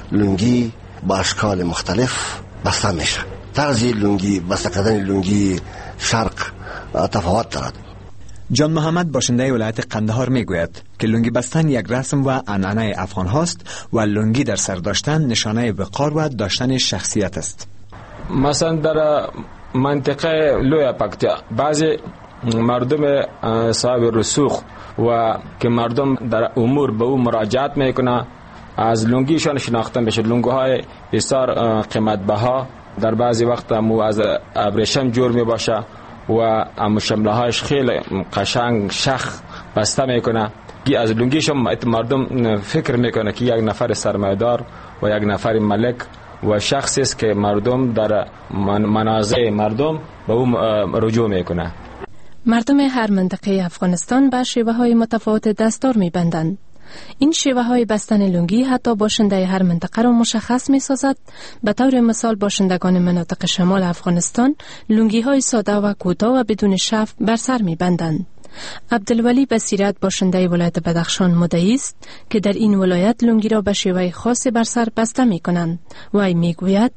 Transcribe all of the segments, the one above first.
لنگی با اشکال مختلف بسته میشه. طرز لنگی، بسته کردن لنگی شرق تفاوت دارد. جان محمد باشنده ولایت قندهار میگوید که لنگی بستن یک رسم و عنعنه افغان هاست و لنگی در سر داشتن نشانه وقار و داشتن شخصیت است. مثلا در منطقه لوی پکتیا بعضی مردم صاحب رسوخ و که مردم در امور به او مراجعت میکنه از لنگیشان شناخته میشه. لنگوهای بسیار قیمت بها در بعضی وقت مو از ابریشم جور می باشه و شمله هایش خیلی قشنگ شخ بسته میکنه. از لنگیش مردم فکر میکنه که یک نفر سرمایه‌دار و یک نفر ملک و شخصی است که مردم در منازع مردم به او رجوع میکنه. مردم هر منطقه افغانستان به شیوه های متفاوت دستار میبندند. این شیوه های بستن لنگی حتی باشنده هر منطقه را مشخص می سازد. به طور مثال باشندگان مناطق شمال افغانستان لنگی های ساده و کوتاه و بدون شف بر سر می بندند. عبدالولی بصیرت باشنده ولایت بدخشان مدعی است که در این ولایت لنگی را به شیوه خاصی بر سر بسته می کنند. وی می گوید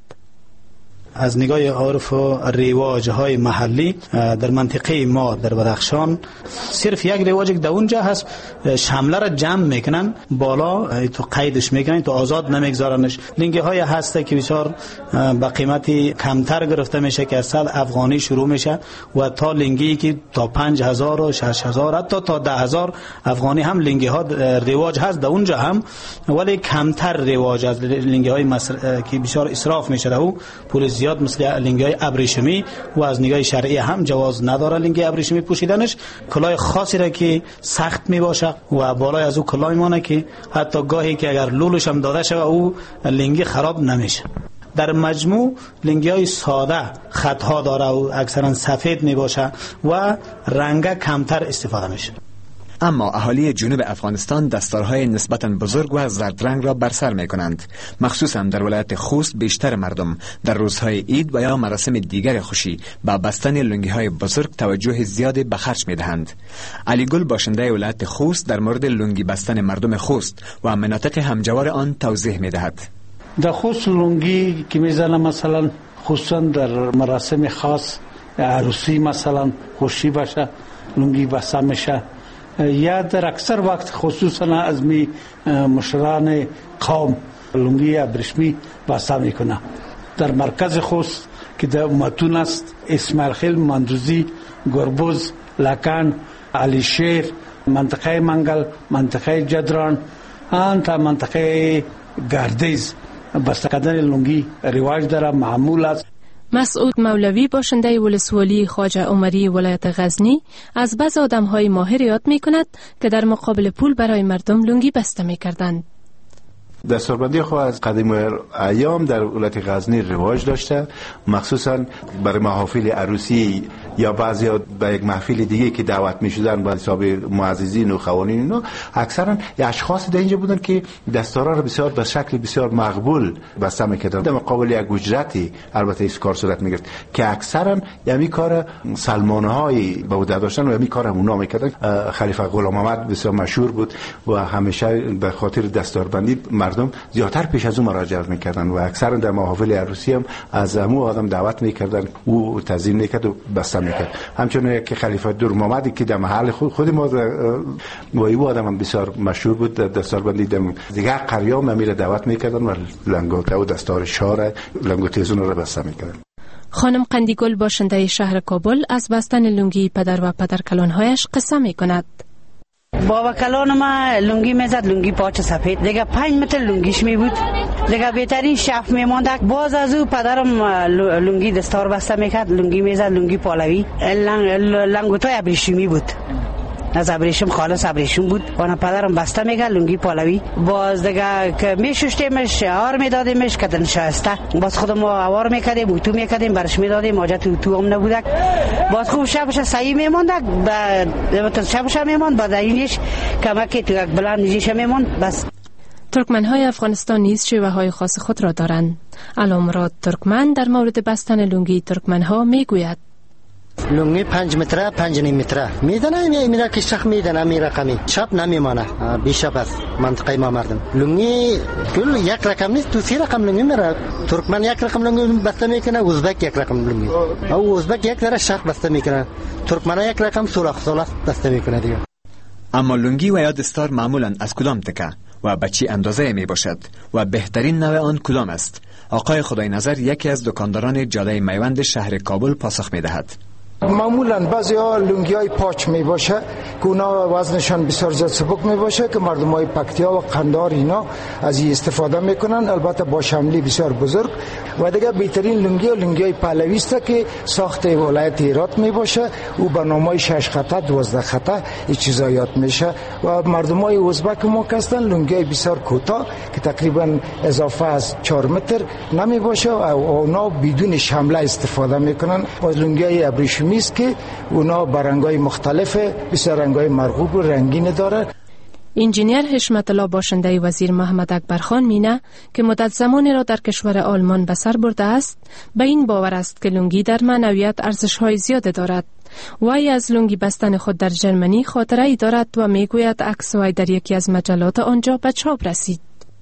از نگاه عرف و رواج‌های محلی در منطقه ما در بدخشان صرف یک رواج در اونجا هست، شمله را جمع میکنن بالا تو قیدش میکنن تو آزاد نمیگذارنش. لنگی های هسته که بسیار با قیمتی کمتر گرفته میشه که از 100 افغانی شروع میشه و تا لنگی که تا 5000 و 6000 حتی تا 10000 افغانی هم لنگی ها رواج هست در اونجا هم، ولی کمتر رواج از لنگی های که بسیار اسراف میشه در او پول زیاد مثل لنگی ابریشمی و از نگاه شرعی هم جواز نداره لنگی ابریشمی پوشیدنش. کلاه خاصی را که سخت می باشه و بالای از او کلاه میمونه که حتی گاهی که اگر لولش هم داده شود او لنگی خراب نمیشه. در مجموع لنگی های ساده خطها داره و اکثرا سفید می باشه و رنگ کمتر استفاده میشه. اما اهالی جنوب افغانستان دستارهای نسبتاً بزرگ و زرد رنگ را بر سر می کنند. مخصوصاً در ولایت خوست بیشتر مردم در روزهای عید و یا مراسم دیگر خوشی با بستن لنگی های بزرگ توجه زیادی به خرج می دهند. علی گل باشنده ولایت خوست در مورد لنگی بستن مردم خوست و مناطق همجوار آن توضیح می دهد. در خوست لنگی که می زنه مثلا خصوصاً در مراسم خاص عروسی مثلا خوشی باشه لنگی بسته میشه، یا در اکثر وقت خصوصا از می مشران قوم لنگی ابریشمی بسته میکنه. در مرکز خوست که در متون است اسماعیل خیل، مندوزی، گربوز، لکن، علی شیر، منطقه منگل، منطقه جدران تا منطقه گردیز بسته کردن لنگی رواج داره، معمول است. مسعود مولوی باشنده ولسوالی خواجه عمری ولایت غزنی از بعض آدم‌های ماهر یاد می‌کند که در مقابل پول برای مردم لنگی بسته می‌کردند. دستاربندی خو از قدیم ایام در ولایت غزنی رواج داشته، مخصوصا برای محافل عروسی یا بعضی به یک محفل دیگه که دعوت می‌شدن با حساب معززین و خوانین اینا، اکثرا اشخاص در اینجا بودن که دستارا را بسیار به شکل بسیار مقبول بسته می‌کردند در مقابل یک اجرتی. البته این کار صورت می‌گرفت که اکثرا یعنی کار سلمان‌های به عهده داشتن و یعنی کار اونا می‌کردن. خلیفه غلام محمد بسیار مشهور بود و همیشه به خاطر دستاربندی مردم زیادتر پیش از اون مراجعه میکردن و اکثرا در محافل عروسی هم از امو آدم دعوت میکردن، او تعظیم میکرد و بسته میکرد. همچنین که خلیفه دور محمدی که در محل خود ما و او آدم هم بسیار مشهور بود در دستاربندی، در دیگر قریه هم میره دعوت میکردن و لنگوته و دستار شاه لنگوتیزون رو بسته میکردن. خانم قندیگل باشنده شهر کابل از بستن لنگی پدر و پدرکلانهایش قصه میکند. بابا کلان ما لنگی میزد، لنگی پاچ سفید دیگه 5 متر لنگیش می بود دیگه بهترین شف میموند. باز از او پدرم لنگی دستار بسته میکرد، لنگی میزد، لنگی پالوی، لنگوتای ابریشمی بود، از ابریشم خالص ابریشم بود و پدرم بسته میکرد لنگی پالوی. باز دیگه که میشوشتیمش آوار میدادیمش که نشسته، باز خودمو آوار میکردیم اتو میکردیم برش میدادیم، حاجت اتو هم نبودک. باز خوب شبش صحیح میموندک، بعد شبش میموند، بعد اینش کمکی تو یک بلند میجیش میموند. بس ترکمن‌های افغانستان نیز شیوه‌های خاص خود را دارند. علامراد ترکمن در مورد بستن لنگی ترکمن‌ها میگوید: لنگی 5 متره 5.5 متره میدنه، میره که شخ میدنه، می رقمی شب نمیمانه، بیشتر از منطقه ما مردم لنگی کل یک رقم نیست، تو 3 رقم لنگی میره. ترکمن یک رقم لنگی بسته میکنه، ازبک یک رقم لنگی، او ازبک یک ذره شخ بسته میکنه، ترکمن یک رقم سوراخ بسته میکنه دیگه. اما لنگی و یا دستار معمولا از کدام تکه و به چی اندازه می باشد و بهترین نوع آن کدام است؟ آقای خدای نظر یکی از دکانداران جاده میوند شهر کابل پاسخ می دهد. معمولا بعضی ها لنگی های پاچ می باشه که اونا وزنشان بسیار زیاد سبک می باشه که مردم های پکتیا و قندار اینا از این استفاده میکنن، البته با شملی بسیار بزرگ. و دیگه بهترین لنگی های پهلوی است که ساخت ولایت هرات می باشه، او به نامای 6 خطه 12 خطه این چیزا یاد میشه. و مردم های ازبک ما هستن لنگی های بسیار کوتاه که تقریبا اضافه از 4 متر نمی باشه و اونا بدون شمله استفاده میکنن. و لنگی های ابریشمی است که اونا با رنگ‌های مختلف، بسیار رنگ‌های مرغوب و رنگین داره. انجینیر حشمت الله باشنده وزیر محمد اکبرخان مینه که مدت زمانی را در کشور آلمان به سر برده است، به این باور است که لنگی در معنویت ارزش‌های زیاد دارد. وی از لنگی بستن خود در جرمنی خاطره ای دارد و میگوید عکس وی در یکی از مجلات آنجا به چاپ رسید.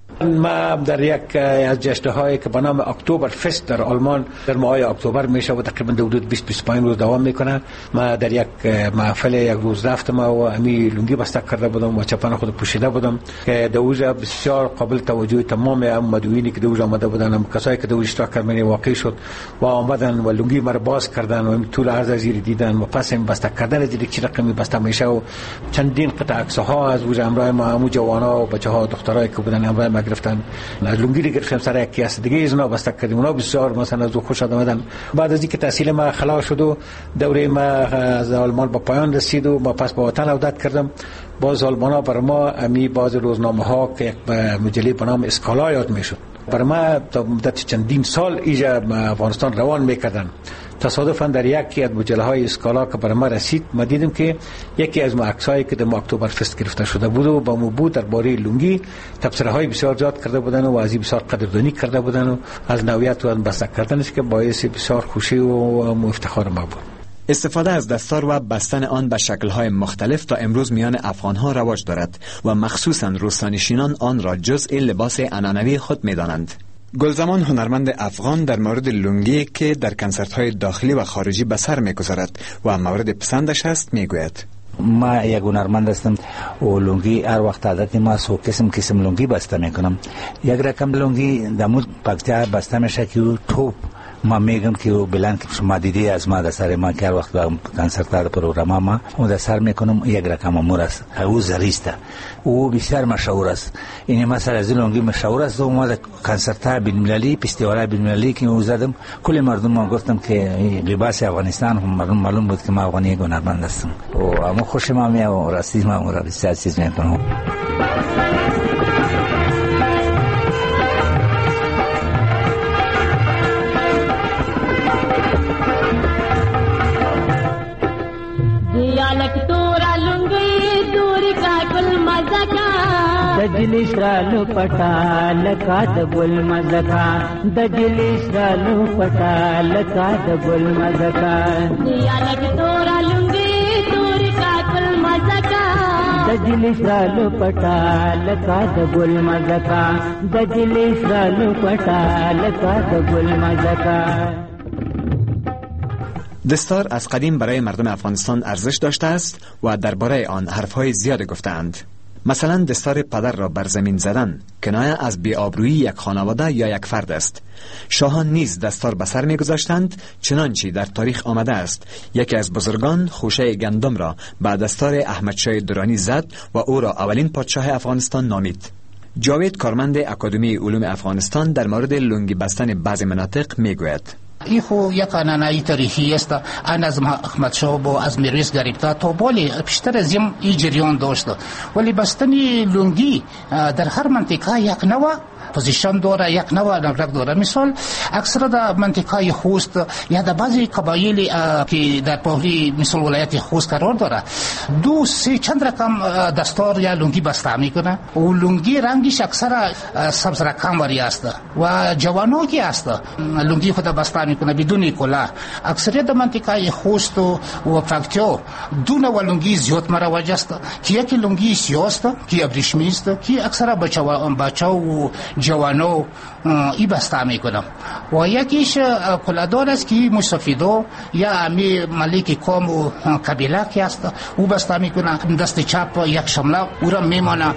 ما در یک از جشن‌هایی که به نام اکتبر فست در آلمان در ماه اکتبر میشه و تقریبا حدود 20-25 روز دوام میکنه، ما در یک محفل یک روز رفتم و امی لنگی بسته کرده بودم و چپن خود پوشیده بودم که دوجا بسیار قابل توجه تمام مدعوینی که دوجا آمده بودن، کسایی که دوجا اشتراک کردن واقع شد و آمدن و لنگی مرا باز کردن و طول عرض زیر دیدن و پس این بسته کردن از چه رقمی بسته میشه و چندین قطعه عکس‌ها از وجه امرای ما همو جوانا و بچه‌ها دخترایی که بودن امرای ما گرفتن. لنگی گرفتم سر یک کیسه دیگه از اونا بسته کردیم، اونا بسیار مثلا از خوش آمدن. بعد از اینکه تحصیل ما خلاص شد و دوره ما از آلمان به پایان رسید و ما پس به وطن عودت کردم، باز آلمانا بر ما امی باز روزنامه‌ها که یک مجله به نام اسکالا یاد میشد بر ما تا مدت چندین سال اینجا افغانستان روان میکردن. تصادفاً در یکی از مجله‌های اسکالا که بر ما رسید، ما دیدم که یکی از عکسایی که در اکتبر فست گرفته شده بود و با مو بود درباره لنگی تبصره‌های بسیار زیاد کرده بودن و از بسیار قدردانی کرده بودن و از نوعیت و بسته کردنش که باعث بسیار خوشی و افتخار ما بود. استفاده از دستار و بستن آن به شکل‌های مختلف تا امروز میان افغان‌ها رواج دارد و مخصوصاً روستانشینان آن را جزء لباس عنعنوی خود می‌دانند. گلزمان هنرمند افغان در مورد لنگی که در کنسرت‌های داخلی و خارجی به سر می‌گذارد و مورد پسندش است میگوید: ما یک هنرمند هستم و لنگی هر وقت عادت ما سو قسم لنگی بسته میکنم. یک رقم لنگی دمود پکتیا بسته میشه که توپ ما میگم که بلند که شما دیدی از ما در سر ما که هر وقت با کنسرت در پروگرام ما در سر میکنم یک رقم امور است، او زریسته، او بسیار مشهور است. این مثلا از لنگی مشهور است و ما در کنسرت بین‌المللی فستیوال بین‌المللی که او زدم کل مردم ما گفتم که لباس افغانستان هم معلوم بود که ما افغانی هنرمند هستم و اما خوش ما می و راستی ما را بسیار چیز میکنم. دجلیش رالو پټا لکا د ګل مزکا دجلیش رالو پټا لکا د ګل مزکا دیا لګ تورا لونګي تور کا ګل مزکا دجلیش رالو پټا لکا د ګل مزکا دجلیش رالو پټا لکا د ګل مزکا. دستار از قدیم برای مردم افغانستان ارزش داشته است و درباره آن حرفهای زیاد گفتند. مثلا دستار پدر را بر زمین زدن کنایه از بی‌آبرویی یک خانواده یا یک فرد است. شاهان نیز دستار به سر می‌گذاشتند، چنانچه در تاریخ آمده است یکی از بزرگان خوشه گندم را به دستار احمد شاه درانی زد و او را اولین پادشاه افغانستان نامید. جاوید کارمند اکادمی علوم افغانستان در مورد لنگی بستن بعضی مناطق میگوید: این خو یک آنانایی تاریخی است. آن از احمد شاه با از میرویس گرفته تا بالی پیشتر از این جریان داشت، ولی بستنی لنگی در هر منطقه یک نوع پوزیشن داره، یک نوع نبرد داره. مثال اکثر در منطقه خوست یا در بعضی قبایلی که در پهلی مثل ولایت خوست قرار داره 2-3 چند رقم دستار یا لنگی بسته میکنه و لنگی رنگش اکثر سبز رقم وری است و جوانو کی است لنگی خود بسته میکنه بدون کلاه. اکثریت منطقه خوست و پکتیا دو نوع لنگی زیاد مروج است که یکی لنگی سیاست که ابریشمی است که اکثر بچه و جوانو ای بسته میکنه و یکیش کلادار است که مستفیدو یا امی ملک قوم و قبیله که است او بسته میکنه دست چپ یک شمله او را میمانه.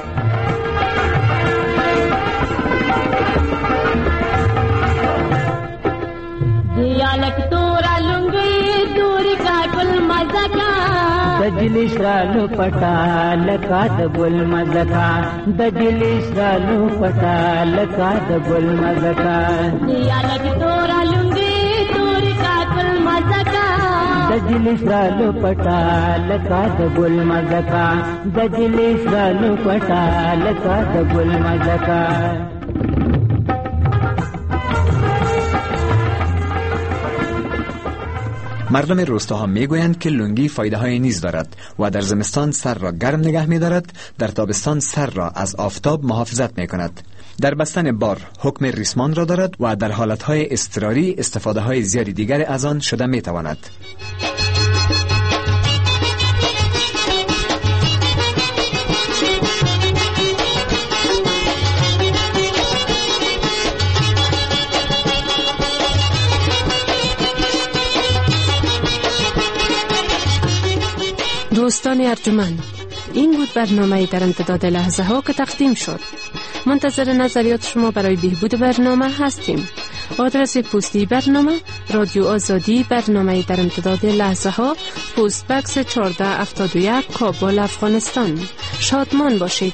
دجلیش رالو پټا لکا د ګل مزکا دجلیش رالو پټا لکا د ګل مزکا یا لګ تورا لونګي توري کا ګل مزکا دجلیش رالو پټا لکا د ګل مزکا دجلیش رالو پټا لکا د ګل مزکا. مردم روستاها میگویند که لنگی فایده های نیز دارد و در زمستان سر را گرم نگه می دارد، در تابستان سر را از آفتاب محافظت می کند. در بستن بار حکم ریسمان را دارد و در حالت های اضطراری استفاده های زیادی دیگر از آن شده می تواند. دوستان ارجمند، این بود برنامه در امتداد لحظه ها که تقدیم شد. منتظر نظریات شما برای بهبود برنامه هستیم. آدرس پستی برنامه رادیو آزادی، برنامه در امتداد لحظه ها، پست بکس 1471 کابل، افغانستان. شادمان باشید.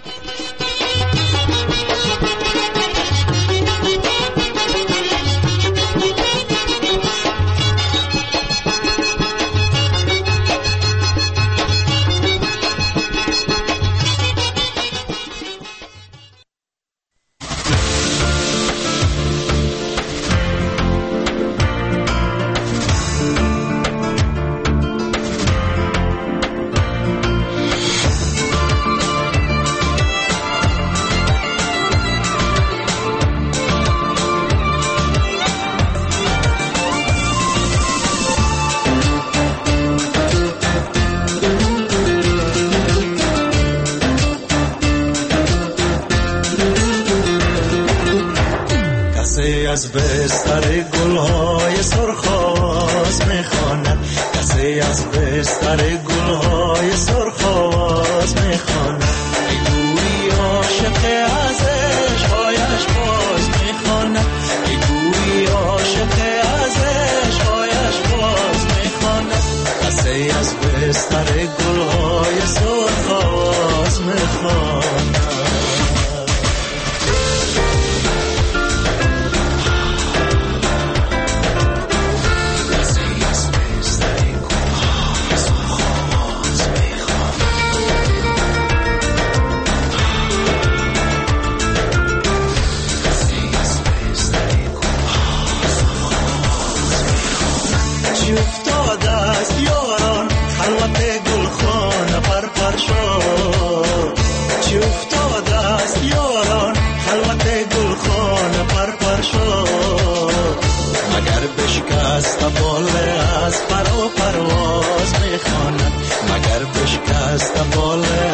از بستر گلهای سرخاز میخواند، کسی از بستر گلهای سرخاز میخواند. ایگوی عاشق از عشقایش باز میخواند، ایگوی عاشق از عشقایش باز میخواند. کسی از بستر گلهای سرخاز میخواند. از پر و پرواز میخواند، مگر بشکست بال